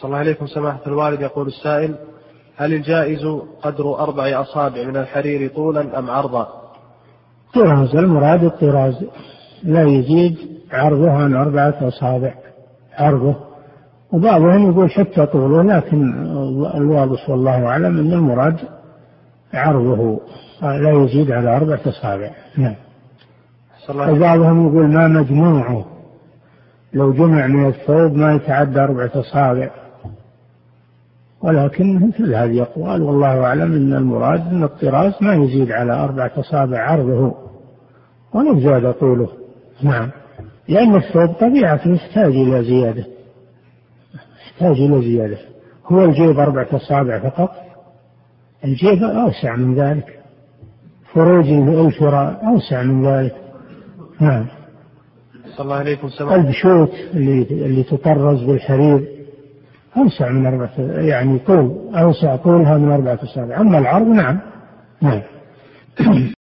صلى الله عليكم سماحة الوالد. يقول السائل: هل الجائز قدر 4 أصابع من الحرير طولا أم عرضا؟ طراز، المراد الطراز، لا يزيد عرضه عن 4 أصابع عرضه، وبعضهم يقول حتى طوله، لكن الواضح والله أعلم أن المراد عرضه لا يزيد على 4 أصابع. نعم. وبعضهم يقول ما مجموعه، لو جمع من الثوب ما يتعدى 4 أصابع، ولكن مثل هذه أقوال والله أعلم أن المراد أن الطراز ما يزيد على 4 أصابع عرضه ولو زاد طوله. نعم، لأن الثوب طبيعة يحتاج إلى زيادة، يحتاج إلى زيادة. هو الجيب 4 أصابع فقط؟ الجيب أوسع من ذلك، فروج الألفرة أوسع من ذلك. نعم. صلى الله عليكم سماحة. البشوت اللي تطرز بالحرير أوسع من 4، يعني طول أوسع طولها من 4 أصابع. أما العرض نعم. نعم.